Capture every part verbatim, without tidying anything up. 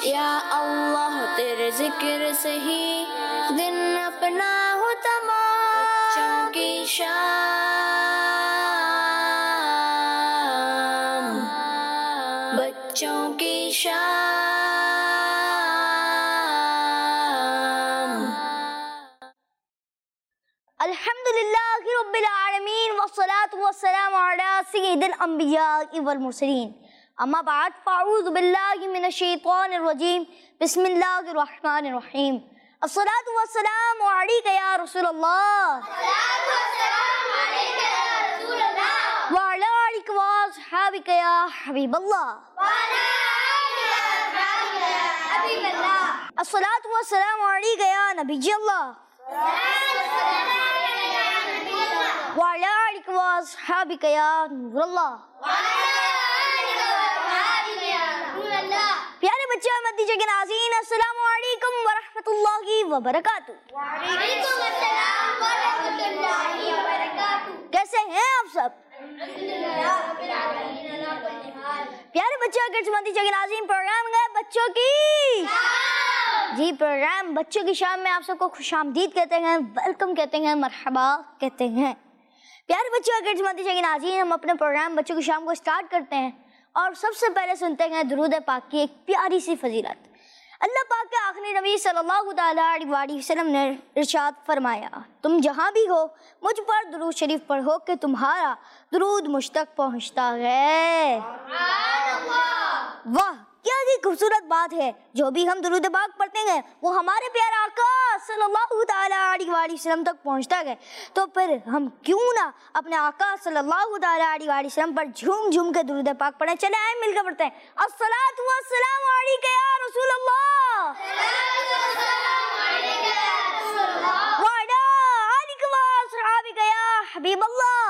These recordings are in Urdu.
یا اللہ تیرے ذکر سے ہی دن اپنا ہو تمام، بچوں کی شام، بچوں کی شام۔ الحمدللہ رب العالمین والصلاة والسلام علی سید الانبیاء والمرسلین، اما بعد فاعوذ باللہ من الشیطان الرجیم، بسم اللہ الرحمن الرحیم۔ الصلاة والسلام علیک یا رسول اللہ، وعلی آلک واصحابک یا حبیب اللہ، الصلاة والسلام علیک یا نبی اللہ، وعلی آلک واصحابک یا نور اللہ۔ پیارے بچے اور مدنی کے ناظرین، السلام علیکم ورحمۃ اللہ وبرکاتہ۔ وعلیکم السلام ورحمۃ اللہ وبرکاتہ۔ کیسے ہیں آپ سب؟ پیارے بچے اور مدنی کے ناظرین، پروگرام ہے بچوں کی جی پروگرام بچوں کی شام میں آپ سب کو خوش آمدید کہتے ہیں، ویلکم کہتے ہیں، مرحبا کہتے ہیں۔ پیارے بچوں اور مدنی کے ناظرین، ہم اپنے پروگرام بچوں کی شام کو سٹارٹ کرتے ہیں اور سب سے پہلے سنتے ہیں درود پاک کی ایک پیاری سی فضیلت۔ اللہ پاک کے آخری نبی صلی اللہ تعالیٰ علیہ وسلم نے ارشاد فرمایا، تم جہاں بھی ہو مجھ پر درود شریف پڑھو کہ تمہارا درود مجھ تک پہنچتا ہے۔ واہ کیا ہی خوبصورت بات ہے، جو بھی ہم درود پاک پڑھتے ہیں وہ ہمارے پیارے آقا صلی اللہ تعالیٰ علیہ وسلم تک پہنچتا ہے، تو پھر ہم کیوں نہ اپنے آقا صلی اللہ تعالیٰ علیہ وسلم پر جھوم جھوم کے درود پاک پڑھیں۔ چلے آئیں مل کر پڑھتے ہیں، الصلاۃ والسلام علیک یا رسول اللہ، وعلی آلک واصحابک یا حبیب اللہ،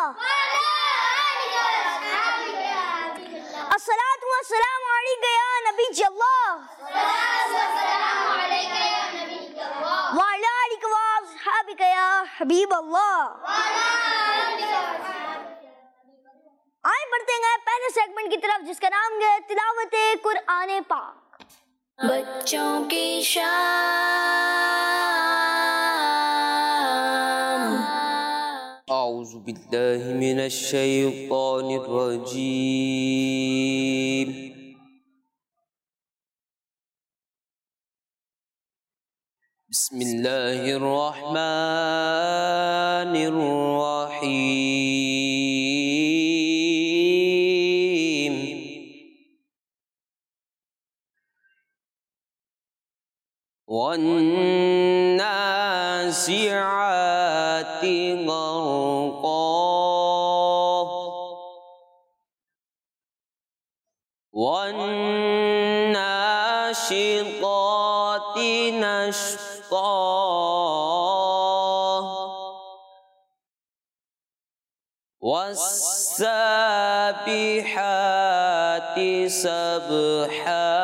الصلاۃ والسلام علیک یا نبی اللہ، وعلی آلک واصحابک یا حبیب اللہ۔ آئیں پڑھتے ہیں پہلے سیگمنٹ کی طرف جس کا نام ہے تلاوت قرآن پاک۔ بچوں کی شام۔ اعوذ باللہ من الشیطان الرجیم، بسم اللہ الرحمن الرحیم، والنازعات غرقا، والناشطات نشطا، والسابحات سبحا،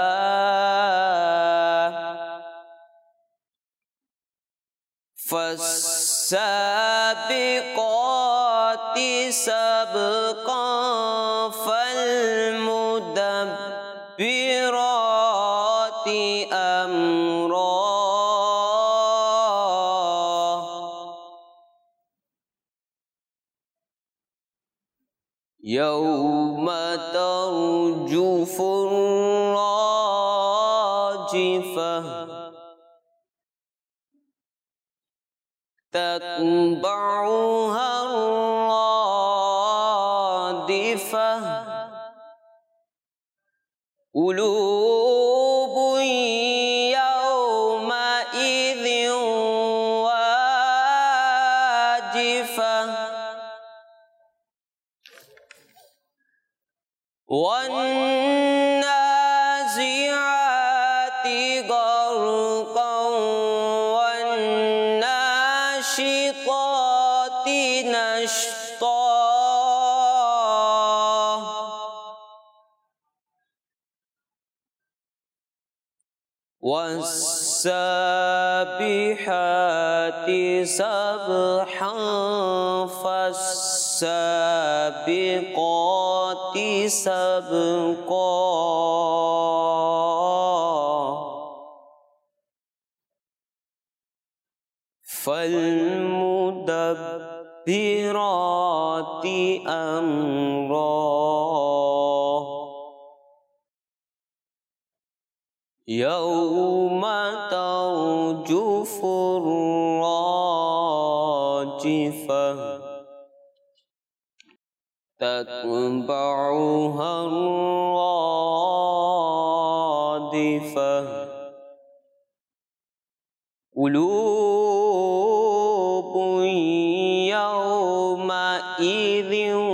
فالسابقات سبقا، فالمدبرات امرا، یوم ترجف الراجفہ، تتبعها الرادفة، قلوب يومئذ واجفة، والنازعات غرقا، والناشطات نشطا، والسابحات سبحا، فالسابقات سبقا، فالمدبرات أمرا يوم ترجف الراجفة تتبعها الرادفة قلوب يومئذ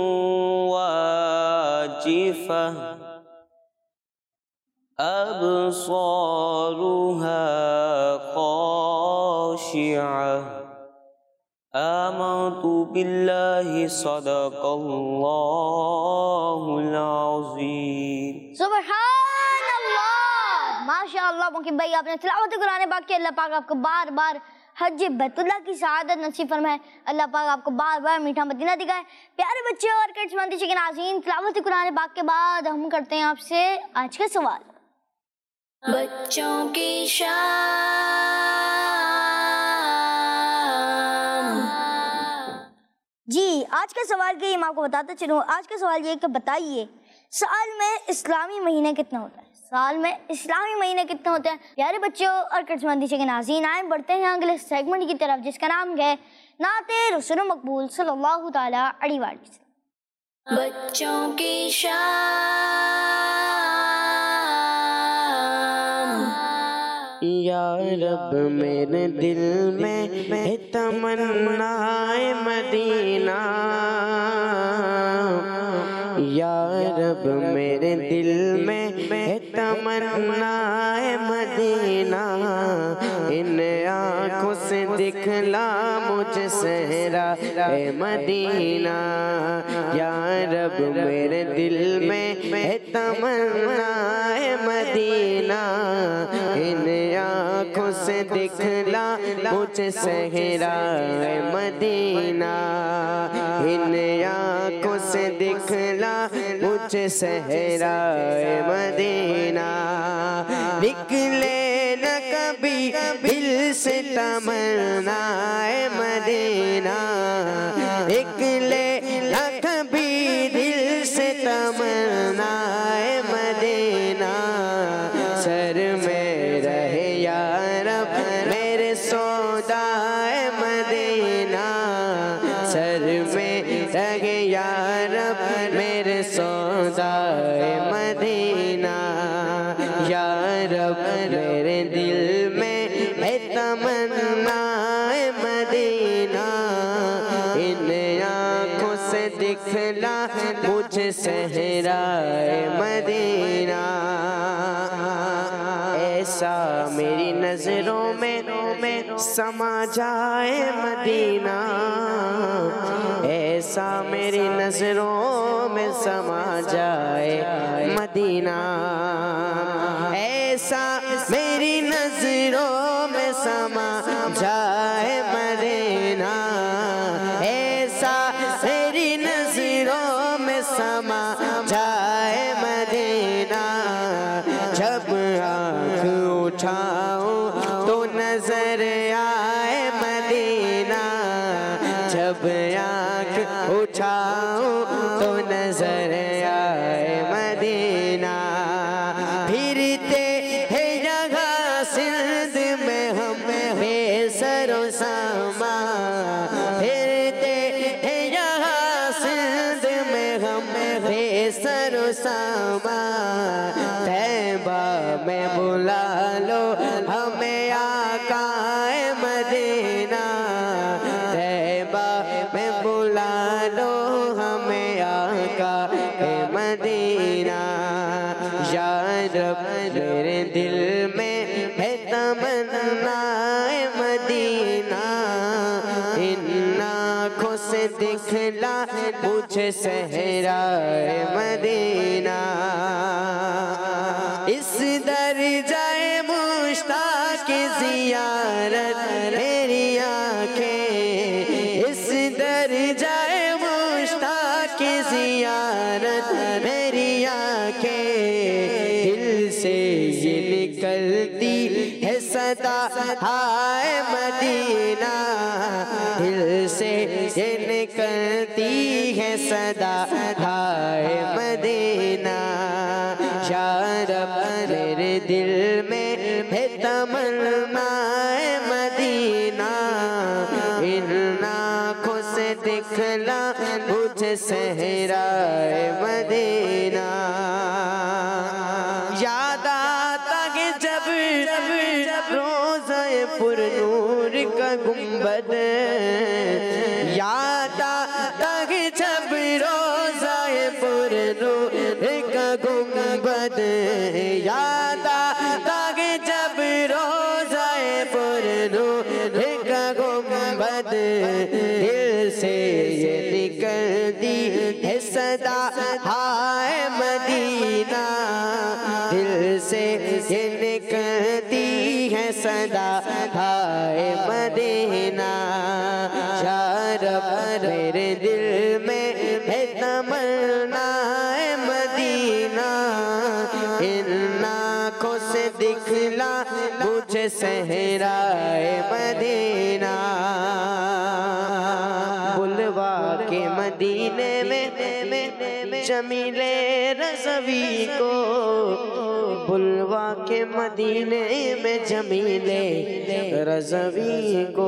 واجفة أبصارها خاشعة آمنت بالله صدق الله العظيم سبحان اللہ، ماشاء اللہ ممکن بھائی آپ نے تلاوت قرآن پاک کی، اللہ پاک آپ کو بار بار حج بیت اللہ کی سعادت نصیب فرمائے، اللہ پاک آپ کو بار بار میٹھا مدینہ دکھائے۔ پیارے بچے اور کڈس مندیچے کے ناظرین، تلاوت قرآن پاک کے بعد ہم کرتے ہیں آپ سے آج کا سوال۔ بچوں کی شام، جی آج کا سوال کی میں آپ کو بتاتا چلوں۔ آج کا سوال یہ کہ بتائیے سال میں اسلامی مہینے کتنا ہوتا ہے؟ سال میں اسلامی مہینے کتنے ہوتے ہیں؟ پیارے بچوں اور کڈس مندیچے کے ناظرین، آئیں بڑھتے ہیں اگلے سیگمنٹ کی طرف جس کا نام ہے نعت رسول مقبول صلی اللہ تعالیٰ علیہ وآلہ وسلم۔ بچوں کی شام، یا رب میرے دل میں ہے تمنا مدینہ، یا رب میرے دل میں ہے تمنا مدینہ، ان آنکھوں سے دکھلا مجھے صحرا اے مدینہ، یا رب میرے دل میں ہے تمنا مدینہ، ان آنکھوں سے دکھلا مجھے صحرا اے مدینہ، ان آنکھوں سے دکھلا مجھے صحرا اے مدینہ، نکلے نہ کبھی دل سے تمنا اے مدینہ، نکلے نہ کبھی دل سے تمنا اے مدینہ، سر میں رہے یا رب میرے سودا اے مدینہ، سر میں رہے یا رب میرے سودا اے مدینہ، یا رب میرے دل میں ہے تمنا اے مدینہ، ان آنکھوں سے دکھلا مجھے صحرا اے مدینہ، ایسا میری نظروں میں سما جائے مدینہ، ایسا میری نظروں میں سما جائے مدینہ، ایسا میری نظروں میں سما جائے مدینہ، ایسا میری نظروں میں سما جائے مدینہ، جب آنکھ اٹھاؤں تو نظر آئے مدینہ، جب آنکھ اٹھاؤں تو نظر آئے مدینہ، پھرتے ہیں جگہ سندھ میں ہم بے سر و سامان، پھرتے ہیں جگہ سندھ میں ہم بے سر و سامان، طیبہ میں بلا لو ہمیں آقا اے مدینہ، طیبہ میں بلا لو ہمیں آقا اے مدینہ، یا رب میرے دل میں ہے تمنا اے مدینہ، ان آنکھوں سے دکھلا مجھے صحرا اے مدینہ، اس درجۂ مشتاق زیارت میری آنکھیں، اس درجۂ مشتاق زیارت میری آنکھیں، دل سے یہ نکلتی ہے صدا صدا ہائے مدینہ، دل سے یہ نکلتی ہے صدا ہائے مدینہ، یا رب میرے دل میں ہے تمنا مدینہ، ان آنکھوں سے دکھلا مجھے صحرائے مدینہ، یاد آتا کہ جب روضہ پر نور کا گنبد، یاد آتا کہ جب روضہ پر نور کا گنبد، یاد آتا کہ جب روضہ پر نور کا گنبد، دل سے یہ نکلتی ہے صدا ہائے مدینہ، دل سے یہ نکلتی ہے صدا ہائے مدینہ، یا رب میرے دل میں ہے تمنا مدینہ، ان آنکھوں سے دکھلا مجھے صحرائے مدینہ، بلوا کے مدینے میں جمیل رضوی کو، بلوا کے مدینے میں جمیل رضوی کو،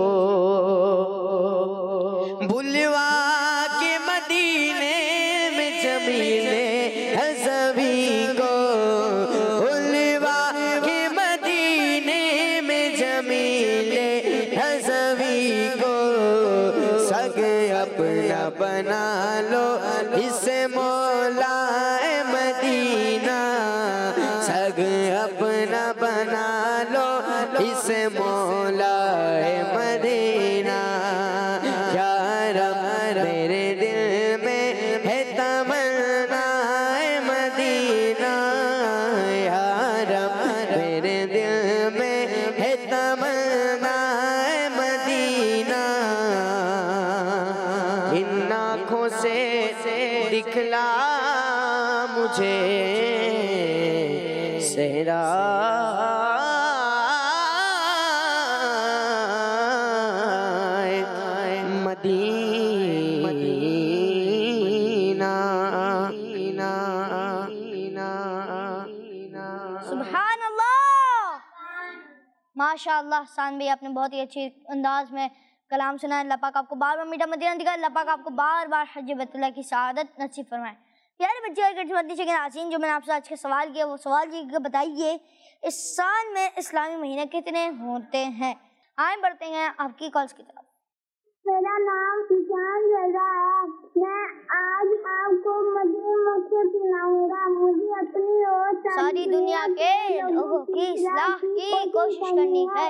بلوا کے مدینے میں جمیل رضوی کو، بلوا کے مدینے میں جمیل رضوی کو، سگ اپنا بنا لو اسے مولا مدینہ، سگ اپنا بنا لو اسے مولا مدینہ، یا رب میرے دل میں ہے تمنا مدینہ، یا رب میرے دل میں ہے تمنا مدینہ، ان آنکھوں سے دکھلا مجھے صحرائے مدینہ۔ سبحان اللہ، ماشاء اللہ حسان بھائی، آپ نے بہت ہی اچھی انداز میں کلام سنا ہے۔ اللہ پاک آپ کو بار بار میٹھا مدینہ دکھائے، اللہ پاک آپ کو بار بار حج بیت اللہ کی سعادت نصیب فرمائے۔ پیارے بچے اور ناظرین، جو میں نے آپ سے آج کا سوال کیا، وہ سوال یہ کہ بتائیے اس سال میں اسلامی مہینے کتنے ہوتے ہیں؟ آئیں بڑھتے ہیں آپ کی کالز کی طرف۔ میرا نام کشان رضا ہے، میں آج آپ کو مدنی مقصد سناؤں گا۔ مجھے اپنی اور ساری دنیا کے لوگوں کی اصلاح کی کوشش کرنی ہے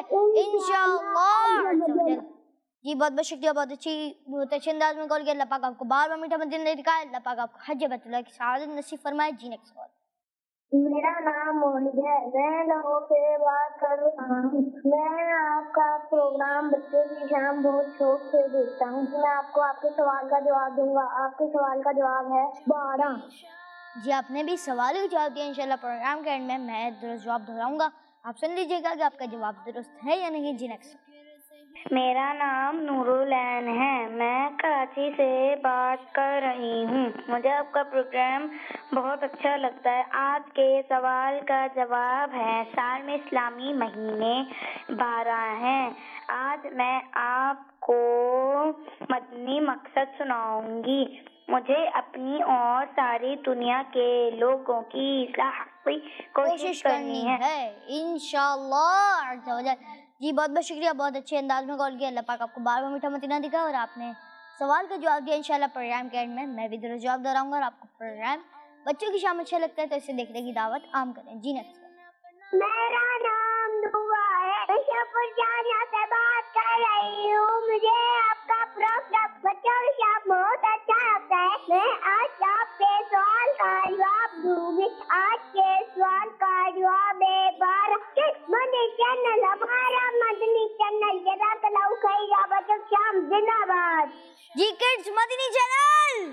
انشاءاللہ۔ جی بہت بہت شکریہ، بہت اچھی بہت اچھے انداز میں کال کیا۔ اللہ پاک آپ کو بار بار میٹھا مدینہ دکھائے، اللہ پاک آپ کو حج بیت اللہ کی سعادت نصیب فرمائے۔ جی نیکسٹ کال۔ میرا نام موہد ہے، میں لاہور سے بات کر رہا ہوں۔ میں آپ کا پروگرام بچوں کی شام بہت شوق سے دیکھتا ہوں۔ میں آپ کو آپ کے سوال کا جواب دوں گا۔ آپ کے سوال کا جواب ہے بارہ۔ جی آپ نے بھی سوال کا جواب دیا، انشاءاللہ پروگرام کے اینڈ میں میں درست جواب دہراؤں گا، آپ سن لیجیے گا کہ آپ کا جواب درست ہے یا نہیں۔ جی نیکسٹ۔ میرا نام نور العین ہے، میں کراچی سے بات کر رہی ہوں۔ مجھے آپ کا پروگرام بہت اچھا لگتا ہے۔ آج کے سوال کا جواب ہے سال میں اسلامی مہینے بارہ ہیں۔ آج میں آپ کو مدنی مقصد سناؤں گی۔ مجھے اپنی اور ساری دنیا کے لوگوں کی اصلاح کی کوشش کرنی ہے انشاءاللہ عز و جل۔ جی بہت بہت شکریہ، بہت اچھے انداز میں کال کیا۔ اللہ پاک آپ کو بار بار میٹھا مدینہ دکھا اور آپ نے سوال کا جواب دیا۔ انشاءاللہ پروگرام کے اینڈ میں میں بھی درست جواب دہراؤں گا اور آپ کو پروگرام بچوں کی شام اچھا لگتا ہے تو اسے دیکھنے کی دعوت عام کریں۔ جی نیکسٹ۔ میرا نام دعا ہے، میں شفر جانیہ سے بات کر رہی ہوں۔ مجھے آپ کا پروگرام بچوں کی شام بہت اچھا لگتا ہے۔ میں آج آپ کے سوال کا جواب دوں گی۔ آج کے سوال کا جواب ہے بارہ۔ مدنی چینل ہمارا مدنی چینل، جزاک اللہ خیر۔ بچوں کی شام زندہ باد۔ جی kids Madani channel,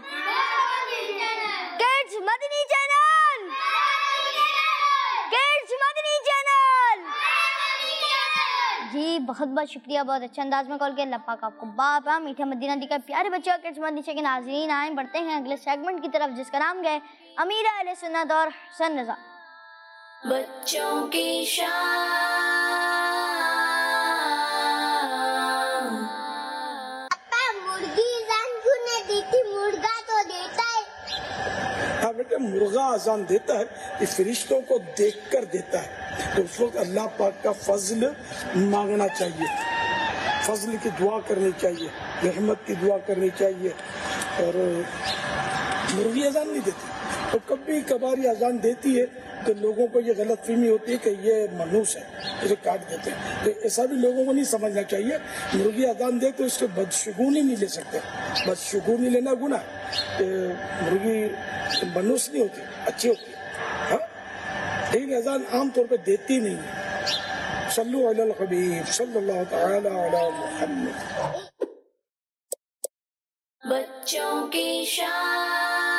kids Madani channel, kids Madani channel, جی بہت بہت شکریہ، بہت اچھے انداز میں کال کیا. اللہ پاک آپ کو باپا میٹھا مدینہ دکھائے. پیارے بچوں کے نیچے کے ناظرین آئیں بڑھتے ہیں اگلے سیگمنٹ کی طرف جس کا نام گئے امیرہ علیہ سنت اور حسن رضا. بچوں کی شان. مرغی اذان کیوں نہیں دیتی؟ مرغا تو دیتا ہے. ہاں بیٹے، مرغا اذان دیتا ہے کہ فرشتوں کو دیکھ کر دیتا ہے، تو اس وقت اللہ پاک کا فضل مانگنا چاہیے، فضل کی دعا کرنی چاہیے، رحمت کی دعا کرنی چاہیے. اور مرغی اذان نہیں دیتی، تو کبھی کبھاری اذان دیتی ہے تو لوگوں کو یہ غلط فہمی ہوتی ہے کہ یہ منحوس ہے، اسے کاٹ دیتے ہیں. تو ایسا بھی لوگوں کو نہیں سمجھنا چاہیے. مرغی اذان دے تو اس کے بدشگونی نہیں لے سکتے، بدشگونی لینا گناہ ہے. مرغی منحوس نہیں ہوتی، اچھی ہوتی ہے، ہاں، لیکن اذان عام طور پہ دیتی نہیں ہے. صلو علی الحبیب صلی اللہ تعالی علی محمد. بچوں کی شان.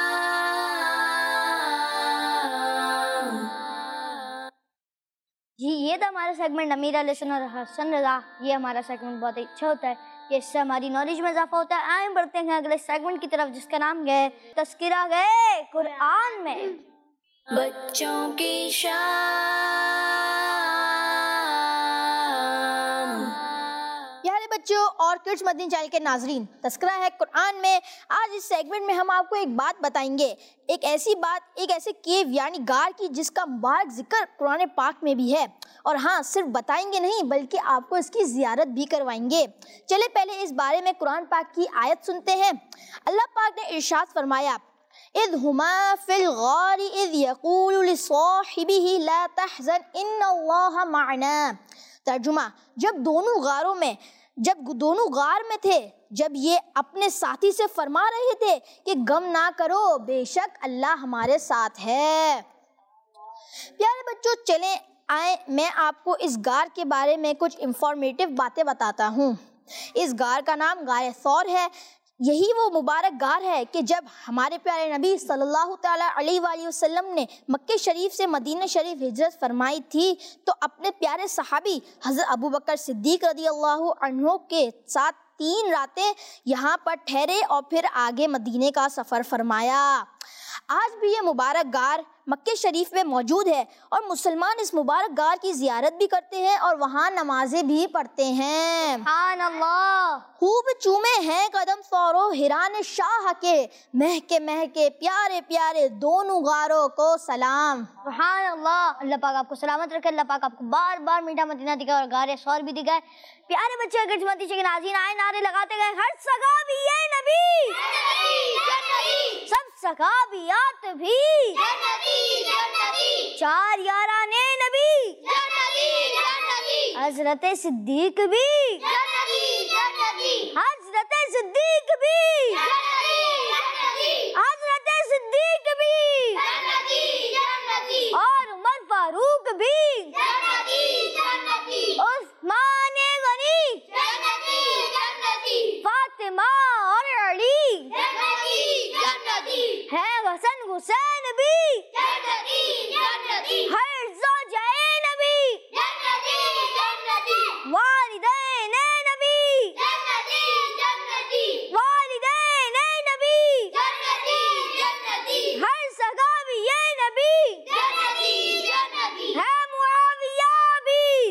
جی یہ تھا ہمارا سیگمنٹ امیرہ علیہ سنت اور حسن رضا. یہ ہمارا سیگمنٹ بہت ہی اچھا ہوتا ہے کہ اس سے ہماری نالج میں اضافہ ہوتا ہے. آئیں بڑھتے ہیں اگلے سیگمنٹ کی طرف جس کا نام گئے تذکرہ گئے قرآن میں. بچوں کی شان. پیارے بچوں اور کڈز مدنی چینل کے ناظرین، تذکرہ ہے قرآن میں آج اس سیگمنٹ میں ہم آپ کو ایک بات بتائیں گے، ایک ایسی بات، ایک ایسے کیو یعنی غار کی جس کا مبارک ذکر قرآن پاک میں بھی ہے. اور ہاں صرف بتائیں گے نہیں بلکہ آپ کو اس کی زیارت بھی کروائیں گے. چلے پہلے اس بارے میں قرآن پاک کی آیت سنتے ہیں. اللہ پاک نے ارشاد فرمایا اذ ہما فی الغار اذ یقول لصاحبہ لا تحزن ان اللہ معنا. ترجمہ، جب دونوں غاروں میں جب دونوں غار میں تھے، جب یہ اپنے ساتھی سے فرما رہے تھے کہ غم نہ کرو، بے شک اللہ ہمارے ساتھ ہے. پیارے بچوں چلیں آئیں میں آپ کو اس غار کے بارے میں کچھ انفارمیٹیو باتیں بتاتا ہوں. اس غار کا نام غار ثور ہے. یہی وہ مبارک غار ہے کہ جب ہمارے پیارے نبی صلی اللہ تعالیٰ علیہ وآلہ وسلم نے مکہ شریف سے مدینہ شریف ہجرت فرمائی تھی تو اپنے پیارے صحابی حضرت ابو بکر صدیق رضی اللہ عنہ کے ساتھ تین راتیں یہاں پر ٹھہرے اور پھر آگے مدینے کا سفر فرمایا. آج بھی یہ مبارک غار مکہ شریف میں موجود ہے اور مسلمان اس مبارک غار کی زیارت بھی کرتے ہیں اور وہاں نمازیں بھی پڑھتے ہیں. سبحان اللہ. خوب چومے ہیں قدم ثور و ہران شاہ کے، مہکے مہکے پیارے پیارے دونوں غاروں کو سلام. سبحان اللہ. اللہ پاک آپ کو سلامت رکھے، اللہ پاک آپ کو بار بار میٹھا مدینہ دکھائے اور غار ثور بھی دکھائے. پیارے بچے اگر جماعتی کے ناظرین آئے نعرے لگاتے گئے ہر صحابی یہ نبی، سب صحابیات بھی، چار یارانے نبی، حضرت صدیق بھی، حضرت صدیق بھی، حضرت صدیق بھی، اور عمر فاروق بھی، عثمان غنی، فاطمہ اور علی، ہے حسن حسین بھی، ہر زوجین نبی، والدین نبی، والدین نبی، ہر صحابی نبی، ہے معاویہ بھی،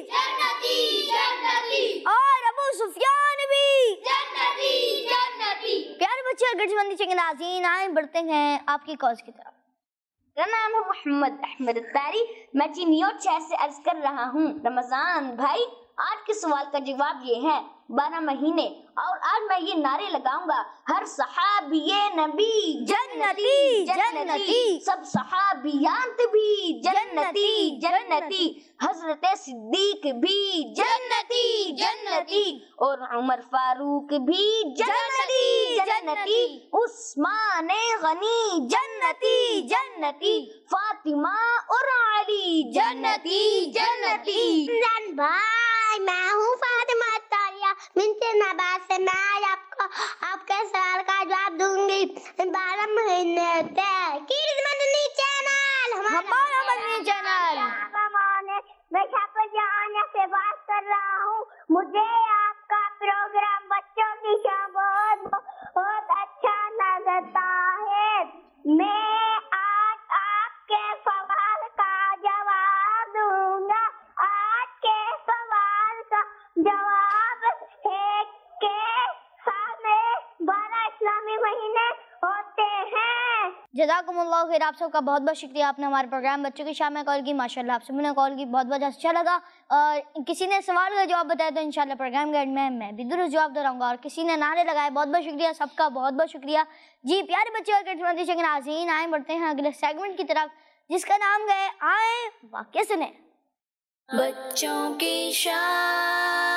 اور ابو سفیان بھی. پیارے بچے اور گرج مندی کے ناظرین آئیں بڑھتے ہیں آپ کی کالز کی طرف. میرا نام ہے محمد احمد الطاری، میں چینیوٹ شہر سے عرض کر رہا ہوں. رمضان بھائی، آج کے سوال کا جواب یہ ہے بارہ مہینے، اور آج میں یہ نعرے لگاؤں گا ہر صحابی نبی جنتی جنتی، سب صحابیات بھی جنتی جنتی، حضرت صدیق بھی جنتی جنتی، اور عمر فاروق بھی جنتی جنتی، عثمان غنی جنتی جنتی، فاطمہ اور علی جنتی جنتی. بھائی میں ہوں فاطمہ طاہرہ بنت نبات سے، میں آج آپ کو آپ کے سوال کا جواب دوں گی. بارہ مہینے ہوتے ہیں. کڈز مدنی چینل ہمارا مدنی چینل. میں شاپر جہاں سے بات کر رہا ہوں. मुझे आपका प्रोग्राम बच्चों की शाम बहुत बहुत अच्छा लगता है। मैं आज आपके सवाल का जवाब दूंगा। आज के सवाल का जवाब है कि साल में बारह इस्लामी महीने होते हैं। जज़ाकुमुल्लाह खैर, आप सबका बहुत बहुत शुक्रिया, आपने हमारे प्रोग्राम बच्चों की शाम में कॉल की। माशाल्लाह आप सभी ने कॉल की, बहुत बहुत अच्छा लगा। और किसी ने सवाल का जवाब बताया तो इंशाल्लाह प्रोग्राम के एंड में मैं भी दुरुस्त जवाब दोहराऊंगा। और किसी ने नारे लगाए, बहुत बहुत शुक्रिया, सबका बहुत बहुत शुक्रिया जी। प्यारे बच्चे और किड्स के नाज़रीन, आए बढ़ते हैं अगले सेगमेंट की तरफ जिसका नाम है आए वाक़या सुने। बच्चों की शाम।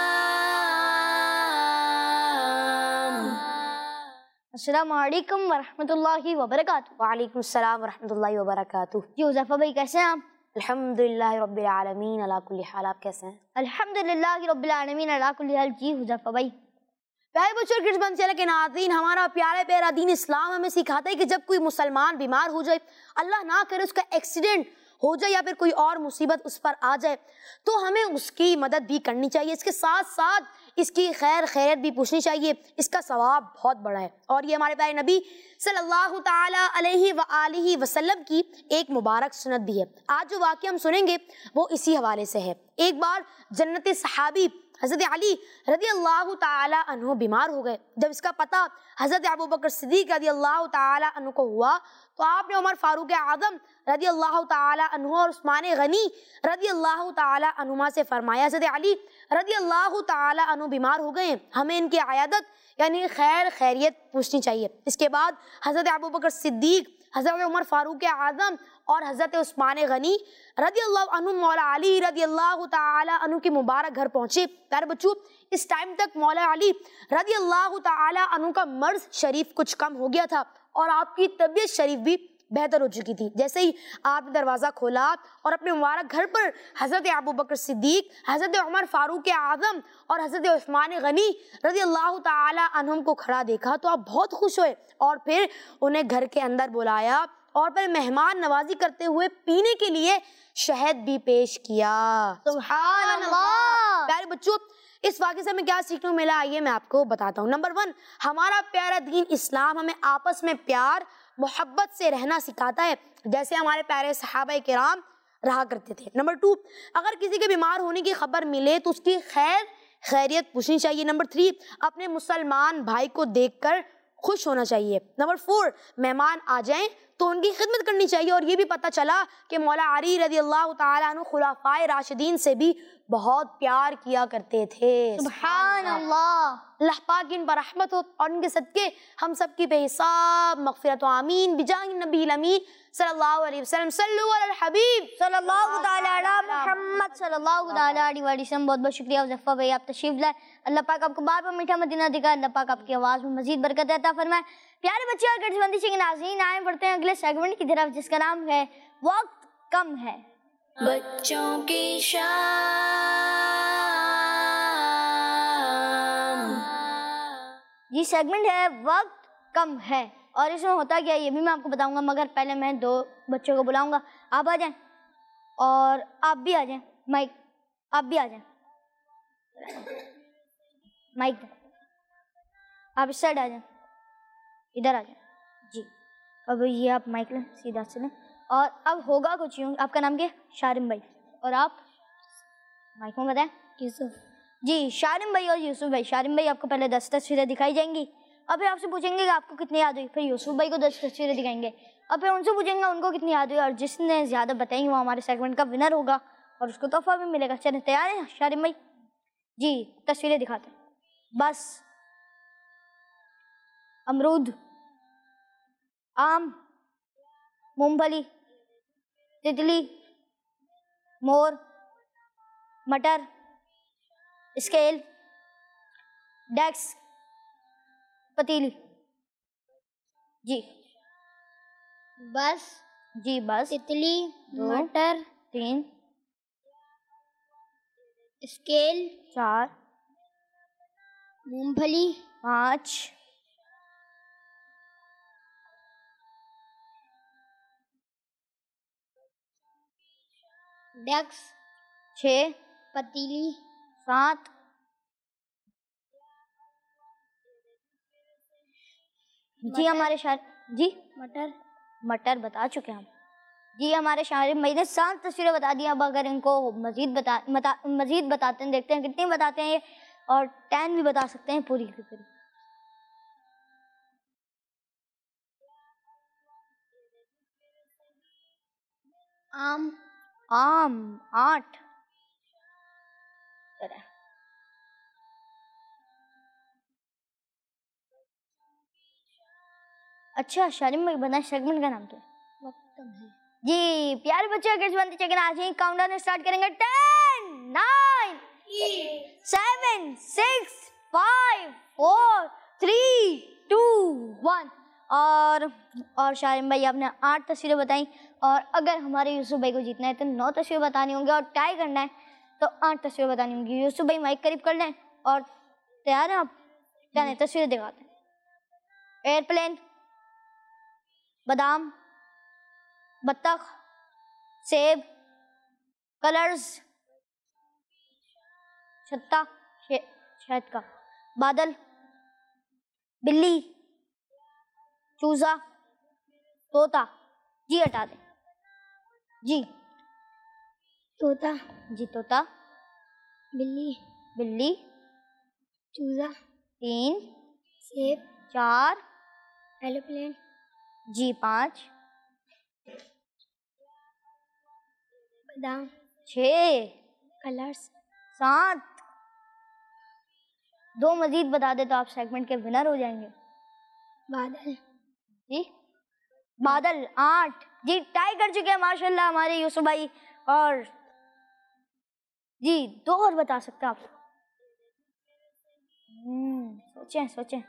अस्सलामु अलैकुम वरहमतुल्लाहि वबरकातुहू। वालेकुम अस्सलाम वरहमतुल्लाहि वबरकातुहू। जी हुज़ैफा भाई कैसे हैं आप? अल्हम्दुलिल्लाह रब्बिल आलमीन अला कुल्ली हाल, आप कैसे हैं? अल्हम्दुलिल्लाह रब्बिल आलमीन अला कुल्ली हाल। जी हुज़ैफा भाई। प्यारे बच्चों, किड्स बन चैनल के नाज़रीन, हमारा प्यारे प्यारा दीन इस्लाम हमें सिखाता है कि जब कोई मुसलमान बीमार हो जाए, अल्लाह ना करे उसका एक्सीडेंट हो जाए या फिर कोई और मुसीबत उस पर आ जाए, तो हमें उसकी मदद भी करनी चाहिए। इसके साथ साथ इसकी खैर खैरियत भी पूछनी चाहिए, इसका सवाब बहुत बड़ा है। और ये हमारे प्यारे नबी सल्लल्लाहु ताला अलैहि व आलिहि वसल्लम की एक मुबारक सुन्नत भी है। आज जो वाक़या हम सुनेंगे वो इसी हवाले से है। एक बार जन्नती सहाबी हज़रत अली रज़ी अल्लाह ताला अन्हु बीमार हो गए। जब इसका पता हज़रत अबू बकर सिद्दीक़ रज़ी अल्लाह ताला अन्हु को हुआ तो आपने उमर फारूक आज़म रज़ी अल्लाह ताला अन्हु और उस्मान गनी रज़ी अल्लाह ताला अन्हुमा से फरमाया, हज़रत अली रज़ी अल्लाह ताला अन्हु बीमार हो गए, हमें इनकी अयादत यानी खैर खैरियत पूछनी चाहिए। इसके बाद हज़रत अबू बकर सिद्दीक़, हज़रत उमर फारूक आज़म और हज़रत उस्मान गनी रज़ी अल्लाह अन्हु मौला अली रज़ी अल्लाह ताला अन्हु के मुबारक घर पहुँचे। प्यारे बच्चों, इस टाइम तक मौला अली रज़ी अल्लाह ताला अन्हु का मर्ज शरीफ कुछ कम हो गया था और आपकी तबीयत शरीफ भी बेहतर हो चुकी थी। जैसे ही आपने दरवाज़ा खोला और अपने मुबारक घर पर हज़रत अबू बकर सिद्दीक़, हज़रत उमर फारूक आज़म और हज़रत उस्मान गनी रज़ी अल्लाह ताला अन्हुम को खड़ा देखा तो आप बहुत खुश हुए और फिर उन्हें घर के अंदर बुलाया और फिर मेहमान नवाजी करते हुए पीने के लिए शहद भी पेश किया। सुभान अल्लाह। प्यारे बच्चों, इस वाक़े से हमें क्या सीखने को मिला, आइए मैं आपको बताता हूँ। नंबर वन, हमारा प्यारा दीन इस्लाम हमें आपस में प्यार मोहब्बत से रहना सिखाता है, जैसे हमारे प्यारे सहाबा किराम रहा करते थे। नंबर टू, अगर किसी के बीमार होने की खबर मिले तो उसकी खैर खैरियत पूछनी चाहिए। नंबर थ्री, अपने मुसलमान भाई को देखकर खुश होना चाहिए। नंबर फोर, मेहमान आ जाएं तो उनकी खिदमत करनी चाहिए। और ये भी पता चला कि मौला अली रज़ी अल्लाह ताला अन्हु खुलाफाए राशिदीन से भी बहुत प्यार किया करते थे। सुभान अल्लाह। अल्लाह पाक इन पर रहमत हो और इनके सदके हम सब की बेहिसाब मग़फ़िरत आमीन बिजाहि नबी अमीन सल्लल्लाहु अलैहि वसल्लम। सल्लु अलल हबीब सल्लल्लाहु ताला अला मुहम्मद सल्लल्लाहु ताला अलैहि वसल्लम। बहुत बहुत शुक्रिया हुज़ैफा भाई, आप तशरीफ लाए। अल्लाह पाक आपको बार बार मीठा मदीना दिखाए, अल्लाह पाक आपकी आवाज़ में मज़ीद बरकत अता फरमाए। प्यारे बच्चे और किड्स बंदिश के नाज़रीन, आए बढ़ते हैं अगले सेगमेंट की तरफ जिसका नाम है वक्त कम है। बच्चों की शाम। ये सेगमेंट है वक्त कम है और इसमें होता क्या ये भी मैं आपको बताऊंगा, मगर पहले मैं दो बच्चों को बुलाऊंगा। आप आ जाएं और आप भी आ जाएं। माइक, आप भी आ जाएं। माइक आप इस साइड आ जाएं, इधर आ जाएं जी। अब ये आप माइक लें, सीधा से लें। और अब होगा कुछ यूँ, आपका नाम क्या है? शारिम भाई। और आप माइक में बताएं। यूसुफ जी। शारिम भाई और यूसुफ भाई। शारिम भाई आपको पहले दस तस्वीरें दिखाई जाएंगी और फिर आपसे पूछेंगे कि आपको कितनी याद हुई। फिर यूसुफ भाई को दस तस्वीरें दिखाएंगे और फिर उनसे पूछेंगे उनको कितनी याद हुई, और जिसने ज़्यादा बताई वो हमारे सेगमेंट का विनर होगा और उसको तोहफा भी मिलेगा। चलें, तैयार हैं शारिम भाई? जी, तस्वीरें दिखाते हैं। बस अमरूद, आम, मूंगफली, तितली, मोर, मटर, स्केल, डेस्क, पतीली। जी बस जी बस तितली, दो, मटर, तीन, स्केल, चार, मूंगफली, पाँच, डेस्क, छः, पतीली, सात, جی ہمارے شاعر جی مٹر مٹر بتا چکے ہم. جی ہمارے شاعر میں نے سات تصویریں بتا دی. اب اگر ان کو مزید بتا مزید بتاتے ہیں, دیکھتے ہیں کتنی بتاتے ہیں یہ, اور ٹین بھی بتا سکتے ہیں پوری کی پوری. آم آم آٹھ. اچھا شارم بھائی بنا سیگمنٹ کا نام تو جی پیارے بچے کس بنتے چکن آج ہی کاؤنٹ ڈاؤن اسٹارٹ کریں گے. Ten nine seven six five four three two one. اور اور شارم بھائی آپ نے آٹھ تصویریں بتائیں, اور اگر ہمارے یوسف بھائی کو جیتنا ہے تو نو تصویریں بتانی ہوں گی, اور ٹائی کرنا ہے تو آٹھ تصویریں بتانی ہوں گی. یوسف بھائی مائک قریب کر لیں اور تیار ہیں آپ؟ جانے تصویریں دکھاتے ہیں. ایئرپلین, بادام, بطخ, سیب, کلرز, چھتا شہد کا, بادل, بلی, چوزا, طوطا. جی ہٹا دیں. جی طوطا, جی طوطا, بلی, بلی, چوزا, تین, سیب, چار, ایروپلین, جی پانچ, بادام, چھ, کلرز, سات. دو مزید بتا دے تو آپ سیگمنٹ کے ونر ہو جائیں گے. بادل, جی بادل آٹھ. جی ٹائی کر چکے ہیں ماشاء اللہ ہمارے یوسف بھائی. اور جی دو اور بتا سکتے ہیں آپ. سوچیں سوچیں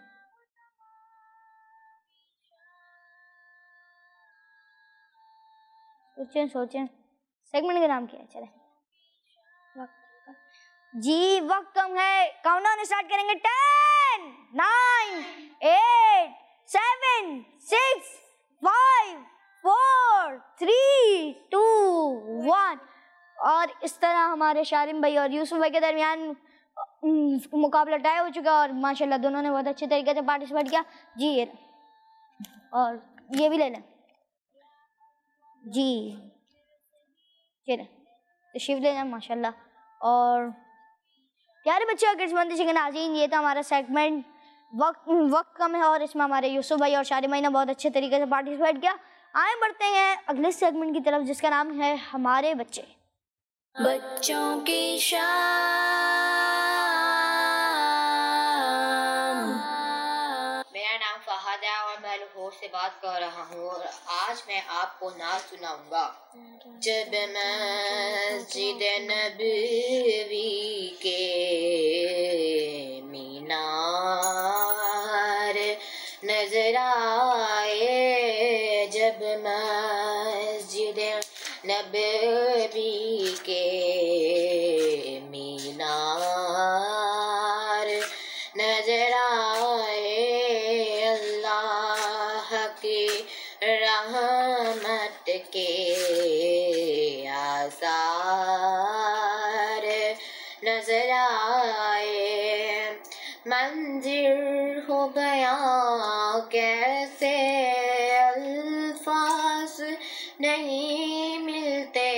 سوچیں سوچیں سیگمنٹ کا نام کیا ہے؟ چلیں جی وقت کم ہے, کاؤنٹ ڈاؤن اسٹارٹ کریں گے. Ten nine eight seven six five four three two one. اور اس طرح ہمارے شارم بھائی اور یوسف بھائی کے درمیان مقابلہ ٹائی ہو چکا, اور ماشاءاللہ دونوں نے بہت اچھے طریقے سے پارٹیسپیٹ کیا. جی یہ اور یہ بھی لے لیں. جی چلیں تشریف لے لیں ماشاءاللہ. اور پیارے بچے اور قسمت کے ناظرین, یہ تھا ہمارا سیگمنٹ. وقت وقت کم ہے اور اس میں ہمارے یوسف بھائی اور شارم بھائی نے بہت اچھے طریقے سے پارٹیسپیٹ کیا. آئیں بڑھتے ہیں اگلے سیگمنٹ کی طرف جس کا نام ہے ہمارے بچے. بچوں کی شام. میرا نام فہد ہے اور میں لاہور سے بات کر رہا ہوں, اور آج میں آپ کو نعت سناؤں گا. جب مسجد نبوی کے مینار نظر آئے, جب مسجد نبوی کے مینار نظر آئے, اللہ کی رحمت کے آثار نظر آئے. منظر ہو گیا کیسے الفاظ نہیں ملتے,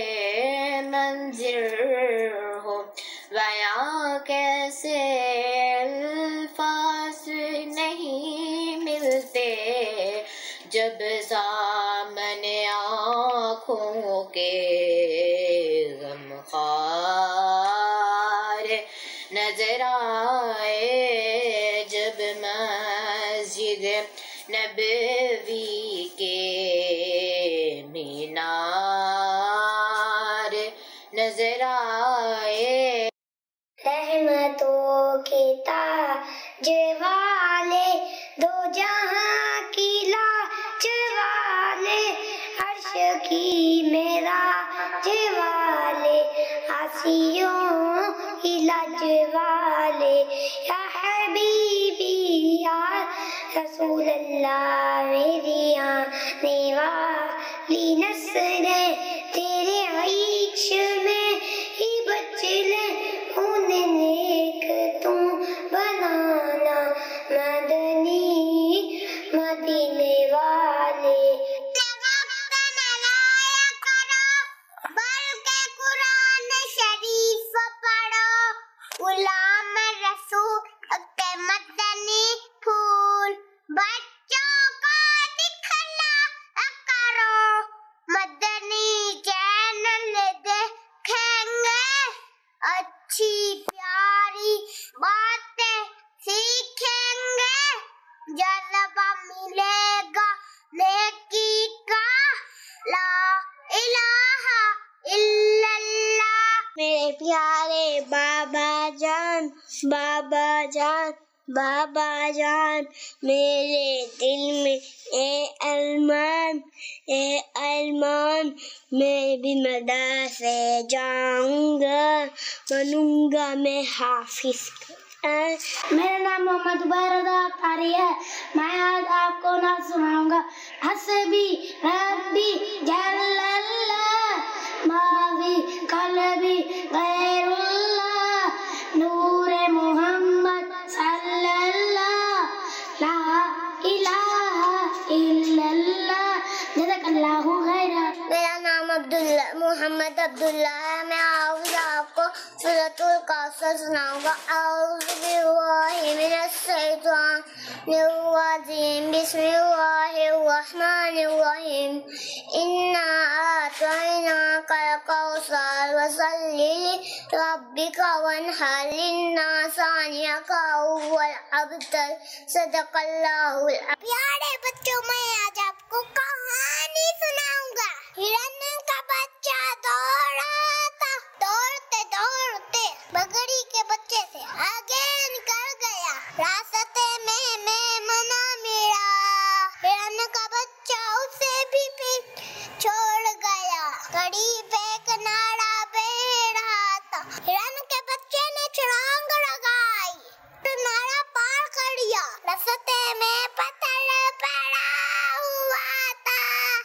منظر ہو گیا کیسے الفاظ نہیں ملتے, جب سامنے آنکھوں کے غمخوار نظر آئے, جب مسجد نبوی کے مینار نظر آئے. رحمتوں کے تاج والے, دو جہاں کی لاج والے, عرش کی معراج والے, آسیوں کی لاج والے, یا حبیبی یا رسول اللہ, میری آنے والی نسلیں تیرے عیش میں ہی بچلیں, انہیں نیک تم بنانا مدنی अच्छी प्यारी बातें सीखेंगे, जज्बा मिलेगा नेकी का, ला इलाहा इल्लल्लाह। मेरे प्यारे बाबा जान, बाबा जान, बाबा जान, मेरे दिल में ए अरमान, ए अरमान, मैं भी मदरसे जाऊंगा, बनूंगा मैं हाफिज। मेरा नाम मोहम्मद उबैरदा अख्तारी है। मैं आज आपको नात सुनाऊंगा। हस्बी रब्बी जल्लल्लाह, मावी कल्बी गैरुल्लाह, नूरे मुहम्मद सल्लल्लाह, ला इलाहा इल्लल्लाह, जज़ाकल्लाहु खैरा। मेरा नाम अब्दुल्ला मोहम्मद अब्दुल्ला है। मैं आज आपको सूरतुल कौसर सुनाऊंगा। औज़ु बिल्लाहि मिनश शैतानिर रजीम, बिस्मिल्लाहिर रहमानिर रहीम। इन्ना आतैनाकल कौसर वसल्लि लिरब्बिका वन्हर, इन्ना शानिअका हुवल अब्तर। सदक़ल्लाहुल अज़ीम। प्यारे बच्चों, मैं आज आपको कहानी सुनाऊंगा। हिरन का बच्चा दौड़ा था, दौड़ते दौड़ते बकरी के बच्चे से आगे निकल गया। रास्ते में मेमना मिला, हिरन का बच्चा उसे भी छोड़ गया। कड़ी पे किनारा बह रहा था, हिरन के बच्चे ने छलांग लगाई, किनारा पार कर लिया। रास्ते में पत्थर पड़ा हुआ था,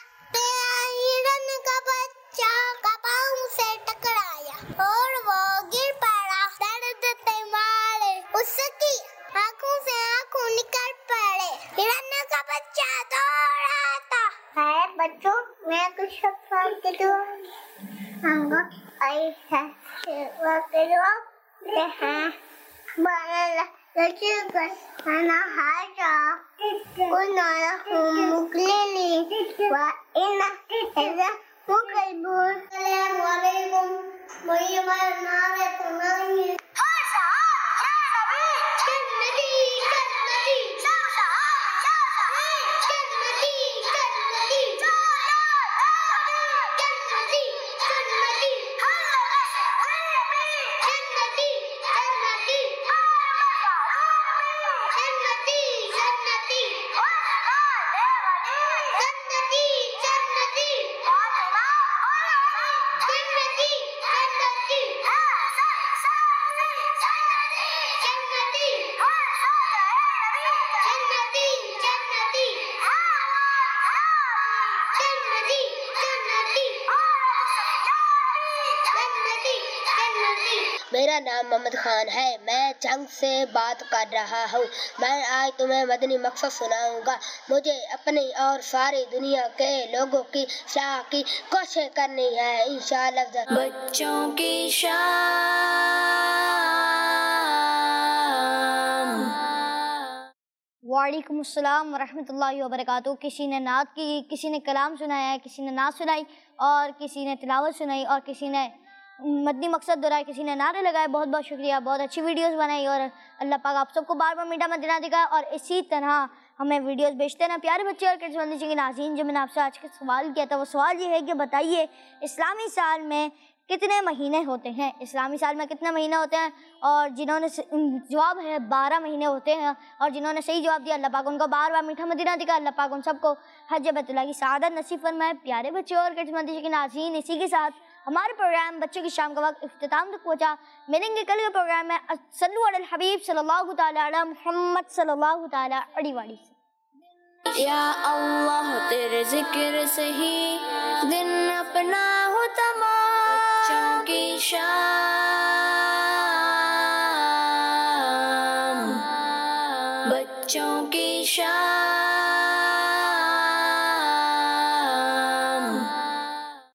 हिरन का बच्चा का पाँव से टकराया और वो गिर पड़ा। दर्द से मारे उसकी आँखों से आँखों निकल पड़े। हिरन का बच्चा दौड़ा था। है बच्चों, मैं कुछ सवाल के दूंगा। ऐसा के जवाब हैं। बनाना लचीकर खाना हाजा उन्होंने मुकलेली व इना ऐसा मुकलबुल। अस्सलाम वालेकुम, मुझे मेरा नाम है तुम्हारी हाजा जन्नती जन्नती जन्नती जन्नती जन्नती जन्नती जन्नती मेरा नाम मोहम्मद खान है। मैं जंग से बात कर रहा हूँ। मैं आज तुम्हें मदनी मकसद सुनाऊंगा। मुझे अपनी और सारी दुनिया के लोगों की सलाह की कोशिश करनी है, इंशाअल्लाह। बच्चों की शाम। वालेकुम अस्सलाम वरहमतुल्लाहि वबरकातुहू। किसी ने नात की, किसी ने कलाम सुनाया है, किसी ने नात सुनाई और किसी ने तिलावत सुनाई और किसी ने मदनी मकसद दोहराया, किसी ने नारे लगाए। बहुत बहुत शुक्रिया, बहुत अच्छी वीडियोस बनाई और अल्लाह पाक आप सबको बार बार मीठा मदीना दिखाए और इसी तरह हमें वीडियोस भेजते ना प्यारे बच्चे और किड्स बंदी के नाज़रीन। जो मैंने आपसे आज का सवाल किया था वो सवाल ये है कि बताइए इस्लामी साल में कितने महीने होते हैं। इस्लामी साल में कितने महीने होते हैं? और जिन्होंने जवाब है बारह महीने होते हैं और जिन्होंने सही जवाब दिया अल्लाह पाक उनको बार बार मीठा मदीना दिखा। अल्लाह पाक उन सबको हज बैतुल्लाह की सआदत नसीब फरमाए। प्यारे बच्चे और किड्स बंदी के नाज़रीन, इसी के साथ हमारे प्रोग्राम बच्चों की शाम का वक्त इख्तिताम तक पहुँचा। मिलेंगे कल के प्रोग्राम में सल्लु अलल हबीब सल्लल्लाहु तआला अला मुहम्मद सल्लल्लाहु तआला अलैहि वसल्लम। या अल्लाह तेरे जिक्र से ही दिन अपना हो तमाम। बच्चों की शाम, बच्चों की शाम।